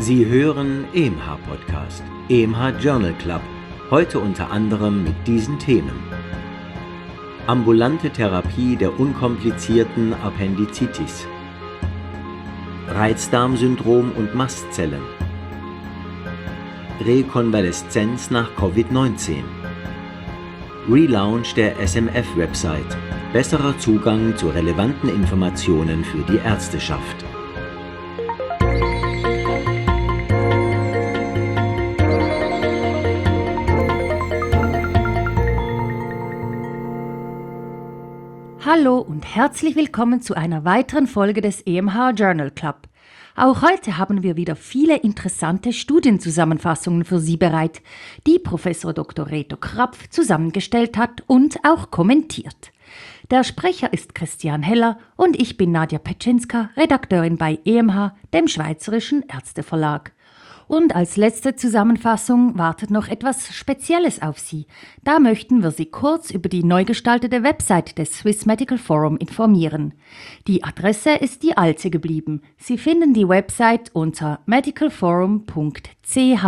Sie hören EMH Podcast, EMH Journal Club, heute unter anderem mit diesen Themen: Ambulante Therapie der unkomplizierten Appendizitis, Reizdarmsyndrom und Mastzellen, Rekonvaleszenz nach Covid-19, Relaunch der SMF-Website, besserer Zugang zu relevanten Informationen für die Ärzteschaft. Hallo und herzlich willkommen zu einer weiteren Folge des EMH Journal Club. Auch heute haben wir wieder viele interessante Studienzusammenfassungen für Sie bereit, die Professor Dr. Reto Krapf zusammengestellt hat und auch kommentiert. Der Sprecher ist Christian Heller und ich bin Nadja Petschinska, Redakteurin bei EMH, dem Schweizerischen Ärzteverlag. Und als letzte Zusammenfassung wartet noch etwas Spezielles auf Sie. Da möchten wir Sie kurz über die neu gestaltete Website des Swiss Medical Forum informieren. Die Adresse ist die alte geblieben. Sie finden die Website unter medicalforum.ch.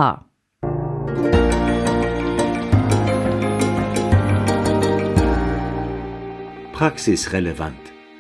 Praxisrelevant.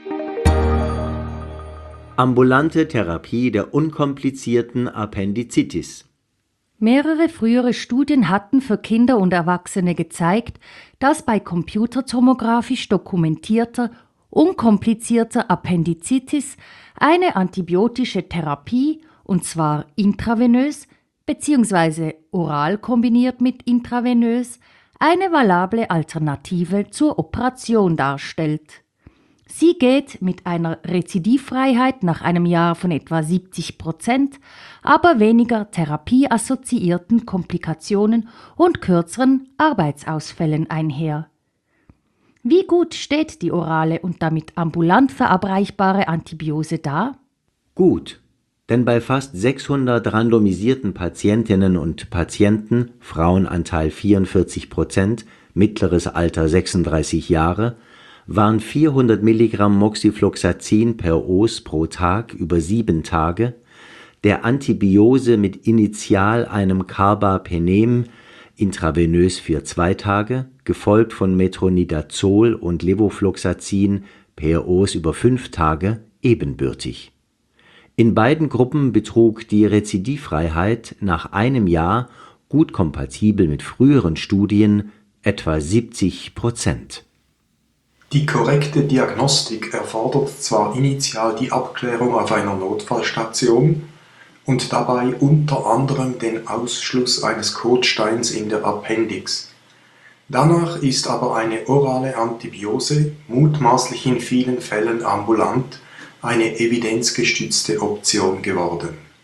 Ambulante Therapie der unkomplizierten Appendizitis. Mehrere frühere Studien hatten für Kinder und Erwachsene gezeigt, dass bei computertomografisch dokumentierter, unkomplizierter Appendizitis eine antibiotische Therapie, und zwar intravenös bzw. oral kombiniert mit intravenös, eine valable Alternative zur Operation darstellt. Sie geht mit einer Rezidivfreiheit nach einem Jahr von etwa 70%, aber weniger therapieassoziierten Komplikationen und kürzeren Arbeitsausfällen einher. Wie gut steht die orale und damit ambulant verabreichbare Antibiose da? Gut, denn bei fast 600 randomisierten Patientinnen und Patienten, Frauenanteil 44%, mittleres Alter 36 Jahre, waren 400 Milligramm Moxifloxacin per Os pro Tag über 7 Tage, der Antibiose mit initial einem Carbapenem intravenös für 2 Tage, gefolgt von Metronidazol und Levofloxacin per Os über 5 Tage, ebenbürtig. In beiden Gruppen betrug die Rezidivfreiheit nach einem Jahr, gut kompatibel mit früheren Studien, etwa 70%. Die korrekte Diagnostik erfordert zwar initial die Abklärung auf einer Notfallstation und dabei unter anderem den Ausschluss eines Kotsteins in der Appendix. Danach ist aber eine orale Antibiose, mutmaßlich in vielen Fällen ambulant, eine evidenzgestützte Option geworden.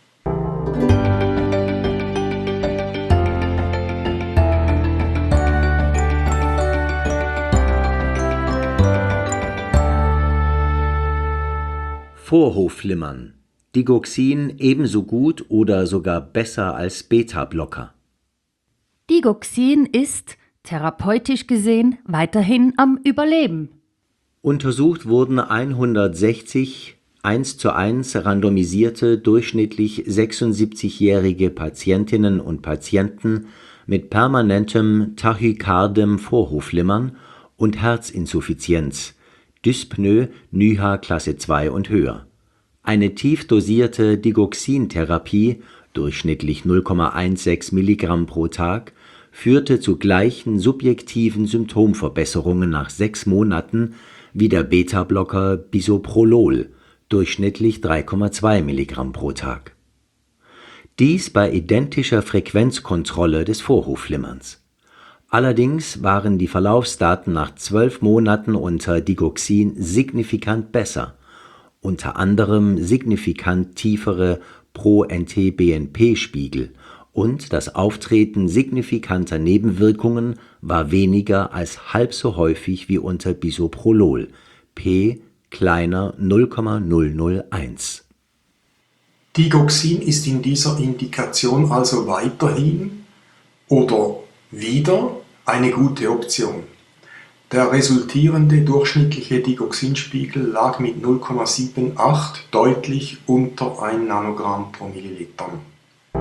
Vorhofflimmern. Digoxin ebenso gut oder sogar besser als Beta-Blocker. Digoxin ist, therapeutisch gesehen, weiterhin am Überleben. Untersucht wurden 160 1:1 randomisierte, durchschnittlich 76-jährige Patientinnen und Patienten mit permanentem tachykardem Vorhofflimmern und Herzinsuffizienz, Dyspnoe, NYHA Klasse 2 und höher. Eine tief dosierte Digoxin-Therapie, durchschnittlich 0,16 Milligramm pro Tag, führte zu gleichen subjektiven Symptomverbesserungen nach 6 Monaten wie der Beta-Blocker Bisoprolol, durchschnittlich 3,2 Milligramm pro Tag. Dies bei identischer Frequenzkontrolle des Vorhofflimmerns. Allerdings waren die Verlaufsdaten nach 12 Monaten unter Digoxin signifikant besser, unter anderem signifikant tiefere Pro-NT-BNP-Spiegel und das Auftreten signifikanter Nebenwirkungen war weniger als halb so häufig wie unter Bisoprolol, p kleiner 0,001. Digoxin ist in dieser Indikation also weiterhin oder wieder eine gute Option. Der resultierende durchschnittliche Digoxinspiegel lag mit 0,78 deutlich unter 1 Nanogramm pro Milliliter.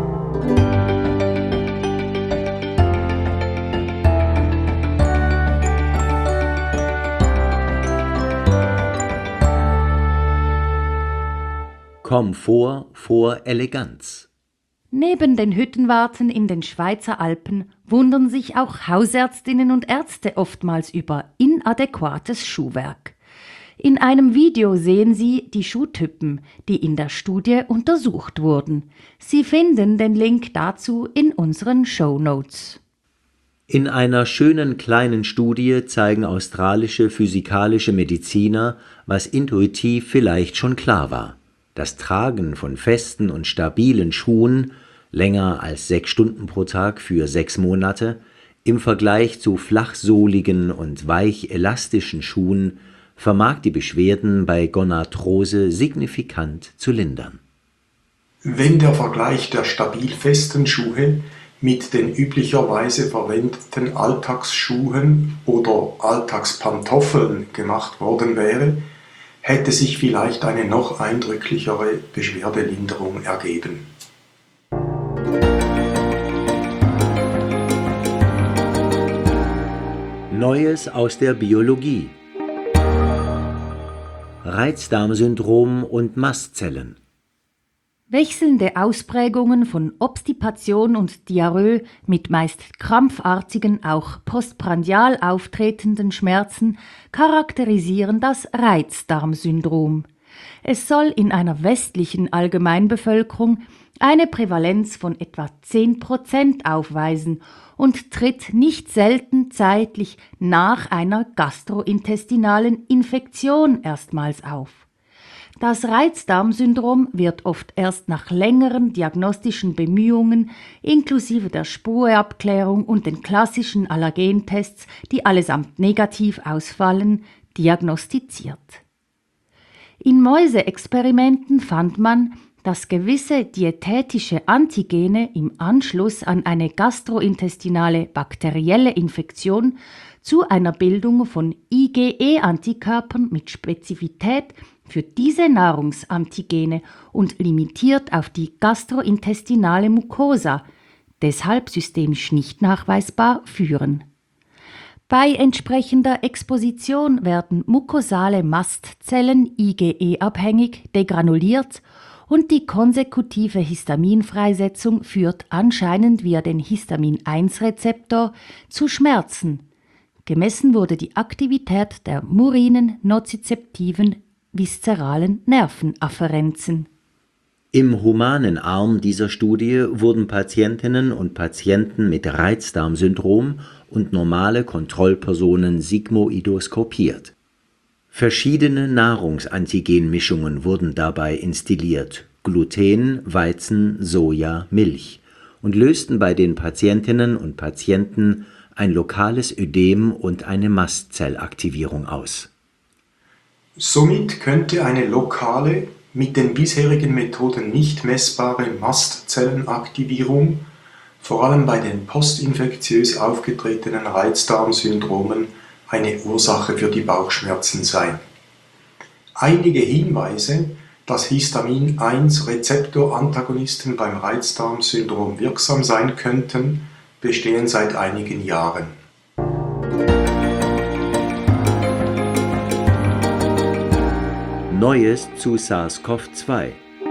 Komfort vor Eleganz. Neben den Hüttenwarten in den Schweizer Alpen wundern sich auch Hausärztinnen und Ärzte oftmals über inadäquates Schuhwerk. In einem Video sehen Sie die Schuhtypen, die in der Studie untersucht wurden. Sie finden den Link dazu in unseren Shownotes. In einer schönen kleinen Studie zeigen australische physikalische Mediziner, was intuitiv vielleicht schon klar war. Das Tragen von festen und stabilen Schuhen, länger als 6 Stunden pro Tag für 6 Monate, im Vergleich zu flachsohligen und weich elastischen Schuhen vermag die Beschwerden bei Gonarthrose signifikant zu lindern. Wenn der Vergleich der stabil festen Schuhe mit den üblicherweise verwendeten Alltagsschuhen oder Alltagspantoffeln gemacht worden wäre, hätte sich vielleicht eine noch eindrücklichere Beschwerdelinderung ergeben. Neues aus der Biologie. Reizdarmsyndrom und Mastzellen. Wechselnde Ausprägungen von Obstipation und Diarrhoe mit meist krampfartigen, auch postprandial auftretenden Schmerzen charakterisieren das Reizdarmsyndrom. Es soll in einer westlichen Allgemeinbevölkerung eine Prävalenz von etwa 10% aufweisen und tritt nicht selten zeitlich nach einer gastrointestinalen Infektion erstmals auf. Das Reizdarmsyndrom wird oft erst nach längeren diagnostischen Bemühungen inklusive der Spurabklärung und den klassischen Allergentests, die allesamt negativ ausfallen, diagnostiziert. In Mäuseexperimenten fand man, dass gewisse diätetische Antigene im Anschluss an eine gastrointestinale bakterielle Infektion zu einer Bildung von IgE-Antikörpern mit Spezifität für diese Nahrungsantigene und limitiert auf die gastrointestinale Mucosa, deshalb systemisch nicht nachweisbar, führen. Bei entsprechender Exposition werden mukosale Mastzellen IgE-abhängig degranuliert und die konsekutive Histaminfreisetzung führt anscheinend via den Histamin-1-Rezeptor zu Schmerzen. Gemessen wurde die Aktivität der murinen, nozizeptiven, viszeralen Nervenafferenzen. Im humanen Arm dieser Studie wurden Patientinnen und Patienten mit Reizdarmsyndrom und normale Kontrollpersonen sigmoidoskopiert. Verschiedene Nahrungsantigenmischungen wurden dabei instilliert, Gluten, Weizen, Soja, Milch, und lösten bei den Patientinnen und Patienten ein lokales Ödem und eine Mastzellaktivierung aus. Somit könnte eine lokale, mit den bisherigen Methoden nicht messbare Mastzellenaktivierung vor allem bei den postinfektiös aufgetretenen Reizdarmsyndromen eine Ursache für die Bauchschmerzen sein. Einige Hinweise, dass Histamin-1-Rezeptorantagonisten beim Reizdarmsyndrom wirksam sein könnten, bestehen seit einigen Jahren. Neues zu SARS-CoV-2.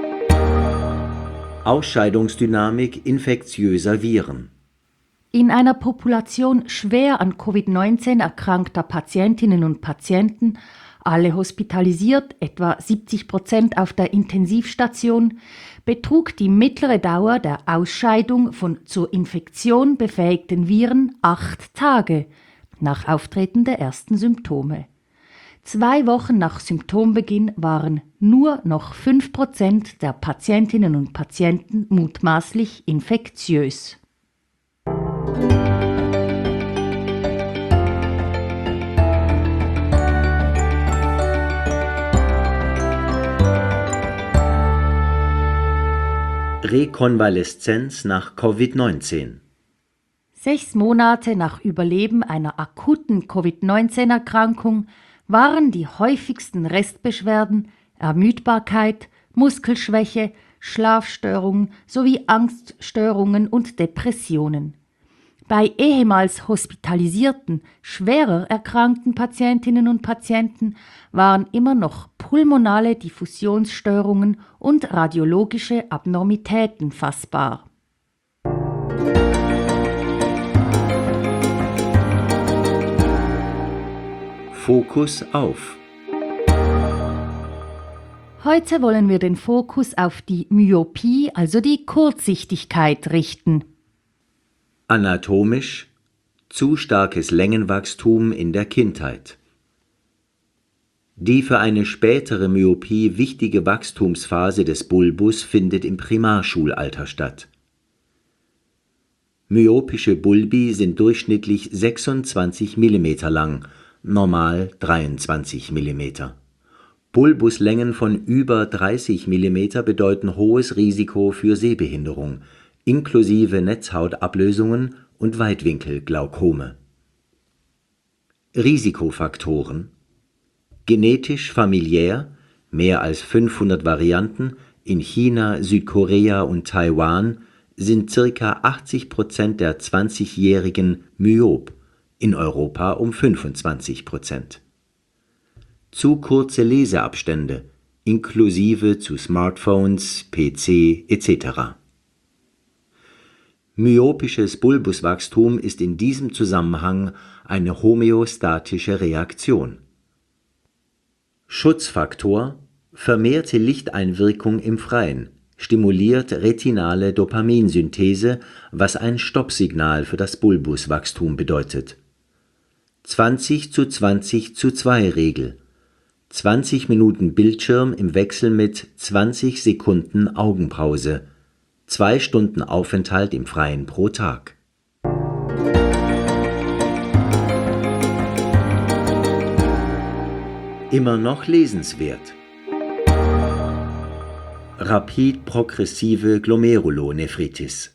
Ausscheidungsdynamik infektiöser Viren. In einer Population schwer an Covid-19 erkrankter Patientinnen und Patienten, alle hospitalisiert, etwa 70% auf der Intensivstation, betrug die mittlere Dauer der Ausscheidung von zur Infektion befähigten Viren 8 Tage nach Auftreten der ersten Symptome. 2 Wochen nach Symptombeginn waren nur noch 5% der Patientinnen und Patienten mutmaßlich infektiös. Rekonvaleszenz nach Covid-19. 6 Monate nach Überleben einer akuten Covid-19-Erkrankung waren die häufigsten Restbeschwerden Ermüdbarkeit, Muskelschwäche, Schlafstörungen sowie Angststörungen und Depressionen. Bei ehemals hospitalisierten, schwerer erkrankten Patientinnen und Patienten waren immer noch pulmonale Diffusionsstörungen und radiologische Abnormitäten fassbar. Fokus auf. Heute wollen wir den Fokus auf die Myopie, also die Kurzsichtigkeit, richten. Anatomisch: zu starkes Längenwachstum in der Kindheit. Die für eine spätere Myopie wichtige Wachstumsphase des Bulbus findet im Primarschulalter statt. Myopische Bulbi sind durchschnittlich 26 mm lang, normal 23 mm. Bulbuslängen von über 30 mm bedeuten hohes Risiko für Sehbehinderung, inklusive Netzhautablösungen und Weitwinkelglaukome. Risikofaktoren: genetisch familiär, mehr als 500 Varianten, in China, Südkorea und Taiwan sind ca. 80% der 20-Jährigen myop, in Europa um 25%. Zu kurze Leseabstände, inklusive zu Smartphones, PC etc. Myopisches Bulbuswachstum ist in diesem Zusammenhang eine homöostatische Reaktion. Schutzfaktor: vermehrte Lichteinwirkung im Freien, stimuliert retinale Dopaminsynthese, was ein Stoppsignal für das Bulbuswachstum bedeutet. 20:20:2 Regel: 20 Minuten Bildschirm im Wechsel mit 20 Sekunden Augenpause, 2 Stunden Aufenthalt im Freien pro Tag. Immer noch lesenswert. Rapid-progressive Glomerulonephritis.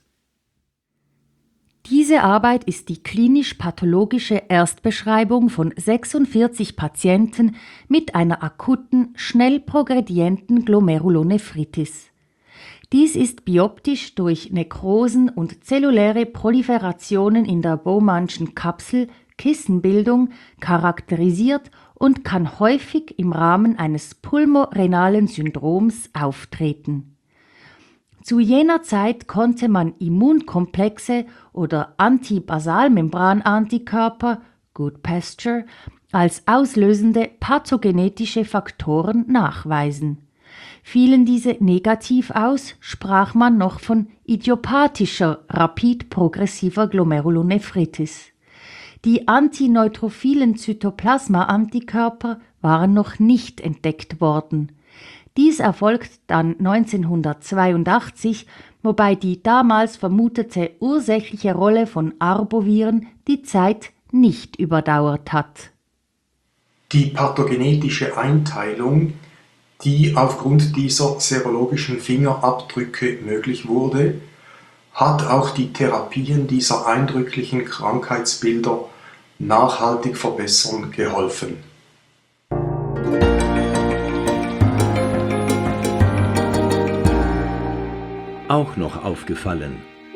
Diese Arbeit ist die klinisch-pathologische Erstbeschreibung von 46 Patienten mit einer akuten, schnell progredienten Glomerulonephritis. Dies ist bioptisch durch Nekrosen und zelluläre Proliferationen in der Bowmanschen Kapsel, Kissenbildung, charakterisiert und kann häufig im Rahmen eines pulmorenalen Syndroms auftreten. Zu jener Zeit konnte man Immunkomplexe oder Antibasalmembranantikörper, Good Pasture, als auslösende pathogenetische Faktoren nachweisen. Fielen diese negativ aus, sprach man noch von idiopathischer rapid-progressiver Glomerulonephritis. Die antineutrophilen Zytoplasma-Antikörper waren noch nicht entdeckt worden. Dies erfolgt dann 1982, wobei die damals vermutete ursächliche Rolle von Arboviren die Zeit nicht überdauert hat. Die pathogenetische Einteilung, die aufgrund dieser serologischen Fingerabdrücke möglich wurde, hat auch die Therapien dieser eindrücklichen Krankheitsbilder nachhaltig verbessern geholfen. Auch noch aufgefallen.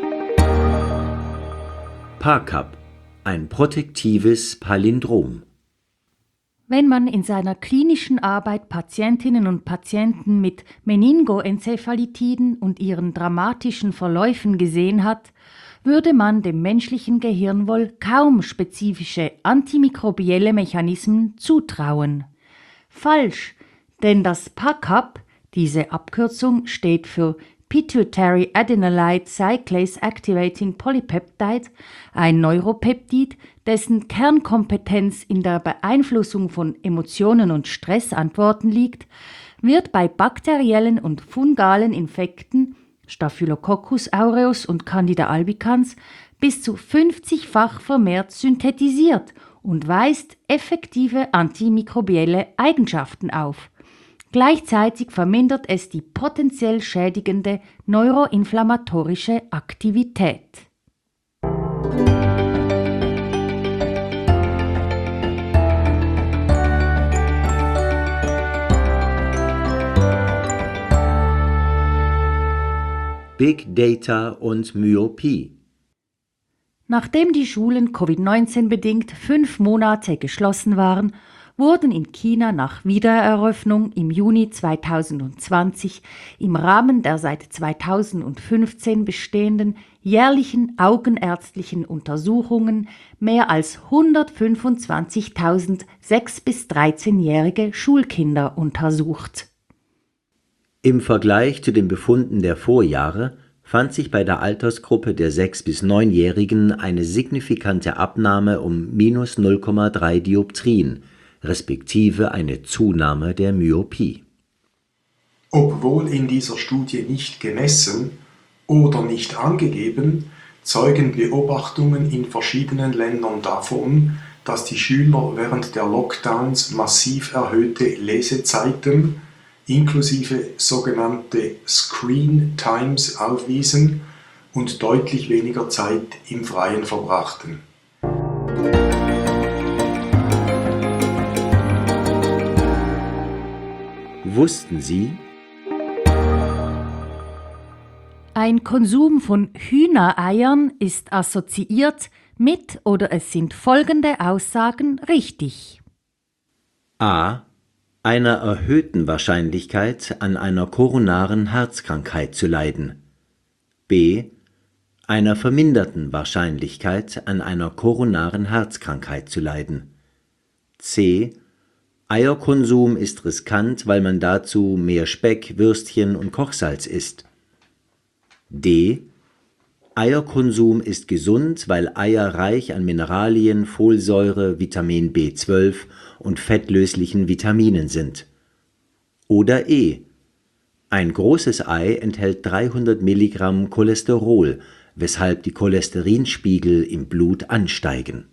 PACAP, ein protektives Palindrom. Wenn man in seiner klinischen Arbeit Patientinnen und Patienten mit Meningoenzephalitiden und ihren dramatischen Verläufen gesehen hat, würde man dem menschlichen Gehirn wohl kaum spezifische antimikrobielle Mechanismen zutrauen. Falsch, denn das PACAP, diese Abkürzung steht für Pituitary Adenylate Cyclase Activating Polypeptide, ein Neuropeptid, dessen Kernkompetenz in der Beeinflussung von Emotionen und Stressantworten liegt, wird bei bakteriellen und fungalen Infekten Staphylococcus aureus und Candida albicans bis zu 50-fach vermehrt synthetisiert und weist effektive antimikrobielle Eigenschaften auf. Gleichzeitig vermindert es die potenziell schädigende neuroinflammatorische Aktivität. Big Data und Myopie. Nachdem die Schulen Covid-19 bedingt 5 Monate geschlossen waren, wurden in China nach Wiedereröffnung im Juni 2020 im Rahmen der seit 2015 bestehenden jährlichen augenärztlichen Untersuchungen mehr als 125.000 6- bis 13-jährige Schulkinder untersucht. Im Vergleich zu den Befunden der Vorjahre fand sich bei der Altersgruppe der 6- bis 9-Jährigen eine signifikante Abnahme um minus 0,3 Dioptrien, respektive eine Zunahme der Myopie. Obwohl in dieser Studie nicht gemessen oder nicht angegeben, zeugen Beobachtungen in verschiedenen Ländern davon, dass die Schüler während der Lockdowns massiv erhöhte Lesezeiten inklusive sogenannte Screen Times aufwiesen und deutlich weniger Zeit im Freien verbrachten. Wussten Sie? Ein Konsum von Hühnereiern ist assoziiert mit oder es sind folgende Aussagen richtig. A. Einer erhöhten Wahrscheinlichkeit, an einer koronaren Herzkrankheit zu leiden. B. Einer verminderten Wahrscheinlichkeit, an einer koronaren Herzkrankheit zu leiden. C. Eierkonsum ist riskant, weil man dazu mehr Speck, Würstchen und Kochsalz isst. D. Eierkonsum ist gesund, weil Eier reich an Mineralien, Folsäure, Vitamin B12 und fettlöslichen Vitaminen sind. Oder E. Ein großes Ei enthält 300 Milligramm Cholesterol, weshalb die Cholesterinspiegel im Blut ansteigen.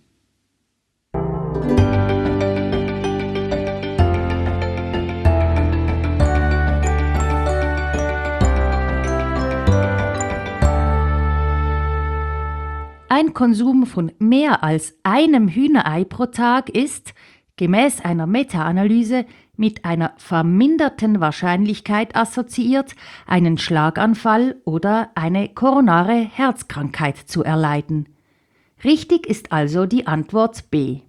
Ein Konsum von mehr als einem Hühnerei pro Tag ist, gemäß einer Meta-Analyse, mit einer verminderten Wahrscheinlichkeit assoziiert, einen Schlaganfall oder eine koronare Herzkrankheit zu erleiden. Richtig ist also die Antwort B.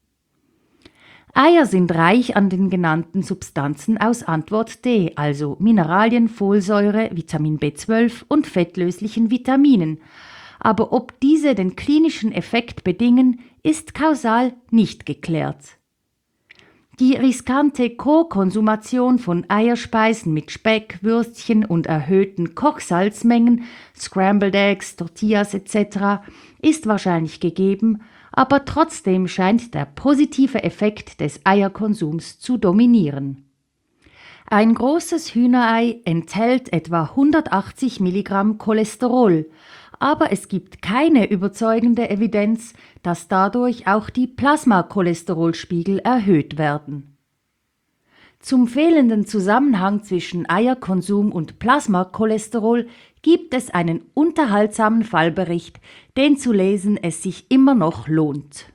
Eier sind reich an den genannten Substanzen aus Antwort D, also Mineralien, Folsäure, Vitamin B12 und fettlöslichen Vitaminen. Aber ob diese den klinischen Effekt bedingen, ist kausal nicht geklärt. Die riskante Co-Konsumation von Eierspeisen mit Speck, Würstchen und erhöhten Kochsalzmengen, Scrambled Eggs, Tortillas etc. ist wahrscheinlich gegeben, aber trotzdem scheint der positive Effekt des Eierkonsums zu dominieren. Ein großes Hühnerei enthält etwa 180 Milligramm Cholesterol, aber es gibt keine überzeugende Evidenz, dass dadurch auch die Plasmacholesterolspiegel erhöht werden. Zum fehlenden Zusammenhang zwischen Eierkonsum und Plasmacholesterol gibt es einen unterhaltsamen Fallbericht, den zu lesen es sich immer noch lohnt.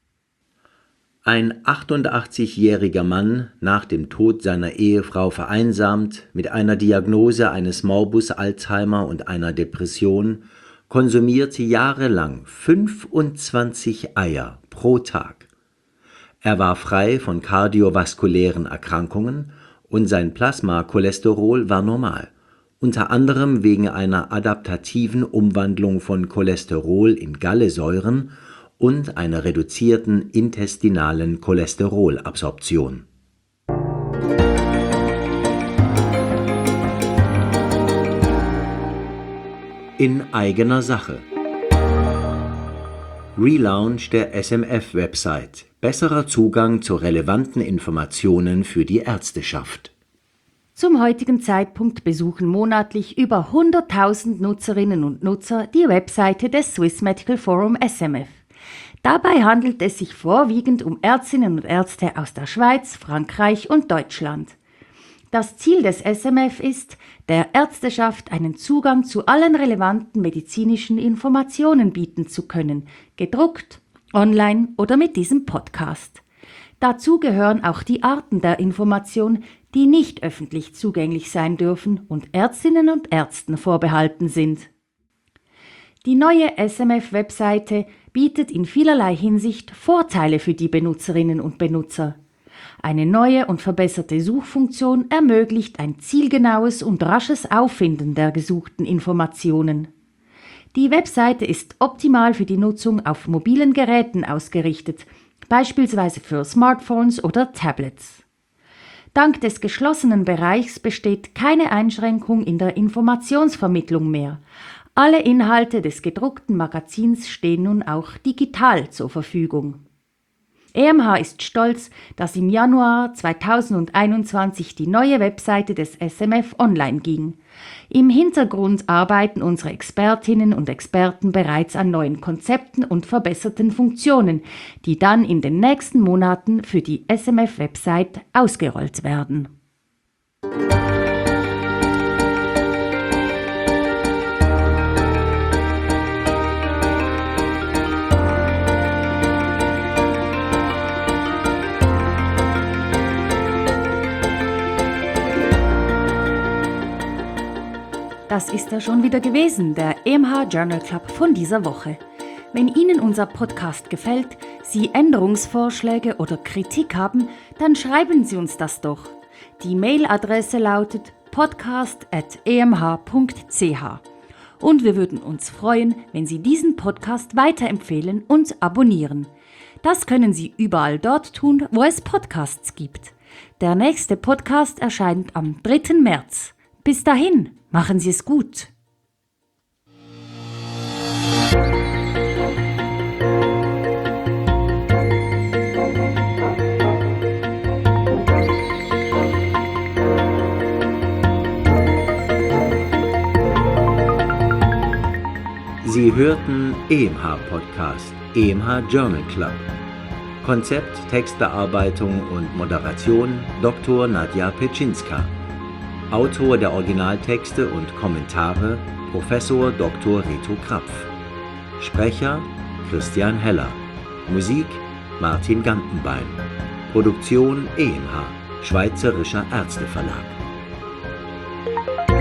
Ein 88-jähriger Mann, nach dem Tod seiner Ehefrau vereinsamt, mit einer Diagnose eines Morbus Alzheimer und einer Depression, konsumierte jahrelang 25 Eier pro Tag. Er war frei von kardiovaskulären Erkrankungen und sein Plasmacholesterol war normal, unter anderem wegen einer adaptativen Umwandlung von Cholesterol in Gallesäuren und einer reduzierten intestinalen Cholesterolabsorption. In eigener Sache. Relaunch der SMF-Website. Besserer Zugang zu relevanten Informationen für die Ärzteschaft. Zum heutigen Zeitpunkt besuchen monatlich über 100.000 Nutzerinnen und Nutzer die Webseite des Swiss Medical Forum SMF. Dabei handelt es sich vorwiegend um Ärztinnen und Ärzte aus der Schweiz, Frankreich und Deutschland. Das Ziel des SMF ist, der Ärzteschaft einen Zugang zu allen relevanten medizinischen Informationen bieten zu können, gedruckt, online oder mit diesem Podcast. Dazu gehören auch die Arten der Information, die nicht öffentlich zugänglich sein dürfen und Ärztinnen und Ärzten vorbehalten sind. Die neue SMF-Webseite bietet in vielerlei Hinsicht Vorteile für die Benutzerinnen und Benutzer. Eine neue und verbesserte Suchfunktion ermöglicht ein zielgenaues und rasches Auffinden der gesuchten Informationen. Die Webseite ist optimal für die Nutzung auf mobilen Geräten ausgerichtet, beispielsweise für Smartphones oder Tablets. Dank des geschlossenen Bereichs besteht keine Einschränkung in der Informationsvermittlung mehr. Alle Inhalte des gedruckten Magazins stehen nun auch digital zur Verfügung. EMH ist stolz, dass im Januar 2021 die neue Webseite des SMF online ging. Im Hintergrund arbeiten unsere Expertinnen und Experten bereits an neuen Konzepten und verbesserten Funktionen, die dann in den nächsten Monaten für die SMF-Website ausgerollt werden. Das ist er schon wieder gewesen, der EMH Journal Club von dieser Woche. Wenn Ihnen unser Podcast gefällt, Sie Änderungsvorschläge oder Kritik haben, dann schreiben Sie uns das doch. Die Mailadresse lautet podcast@emh.ch. Und wir würden uns freuen, wenn Sie diesen Podcast weiterempfehlen und abonnieren. Das können Sie überall dort tun, wo es Podcasts gibt. Der nächste Podcast erscheint am 3. März. Bis dahin, machen Sie es gut. Sie hörten EMH Podcast, EMH Journal Club. Konzept, Textbearbeitung und Moderation Dr. Nadja Petschinska. Autor der Originaltexte und Kommentare Professor Dr. Reto Krapf. Sprecher Christian Heller. Musik Martin Gantenbein. Produktion EMH, Schweizerischer Ärzteverlag.